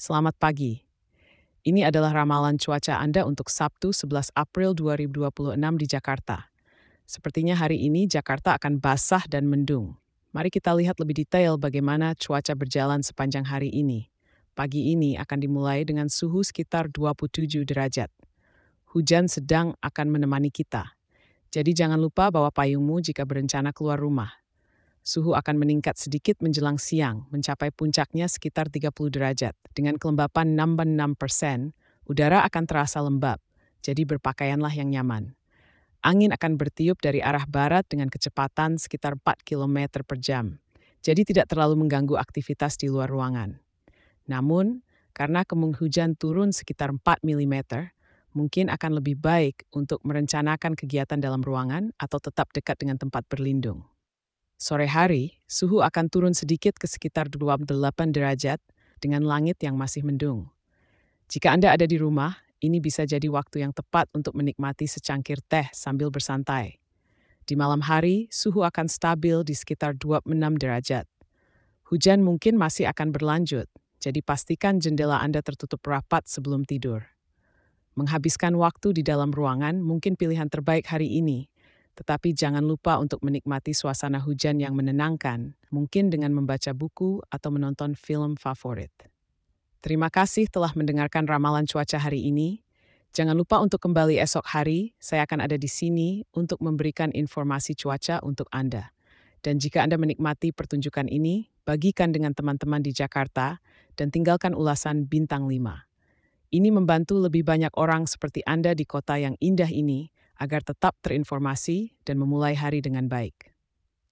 Selamat pagi. Ini adalah ramalan cuaca Anda untuk Sabtu 11 April 2026 di Jakarta. Sepertinya hari ini Jakarta akan basah dan mendung. Mari kita lihat lebih detail bagaimana cuaca berjalan sepanjang hari ini. Pagi ini akan dimulai dengan suhu sekitar 27 derajat. Hujan sedang akan menemani kita. Jadi jangan lupa bawa payungmu jika berencana keluar rumah. Suhu akan meningkat sedikit menjelang siang, mencapai puncaknya sekitar 30 derajat. Dengan kelembapan 66%, udara akan terasa lembab, jadi berpakaianlah yang nyaman. Angin akan bertiup dari arah barat dengan kecepatan sekitar 4 km per jam, jadi tidak terlalu mengganggu aktivitas di luar ruangan. Namun, karena kemungkinan hujan turun sekitar 4 mm, mungkin akan lebih baik untuk merencanakan kegiatan dalam ruangan atau tetap dekat dengan tempat berlindung. Sore hari, suhu akan turun sedikit ke sekitar 28 derajat dengan langit yang masih mendung. Jika Anda ada di rumah, ini bisa jadi waktu yang tepat untuk menikmati secangkir teh sambil bersantai. Di malam hari, suhu akan stabil di sekitar 26 derajat. Hujan mungkin masih akan berlanjut, jadi pastikan jendela Anda tertutup rapat sebelum tidur. Menghabiskan waktu di dalam ruangan mungkin pilihan terbaik hari ini, tetapi jangan lupa untuk menikmati suasana hujan yang menenangkan, mungkin dengan membaca buku atau menonton film favorit. Terima kasih telah mendengarkan ramalan cuaca hari ini. Jangan lupa untuk kembali esok hari, saya akan ada di sini untuk memberikan informasi cuaca untuk Anda. Dan jika Anda menikmati pertunjukan ini, bagikan dengan teman-teman di Jakarta dan tinggalkan ulasan bintang 5. Ini membantu lebih banyak orang seperti Anda di kota yang indah ini agar tetap terinformasi dan memulai hari dengan baik.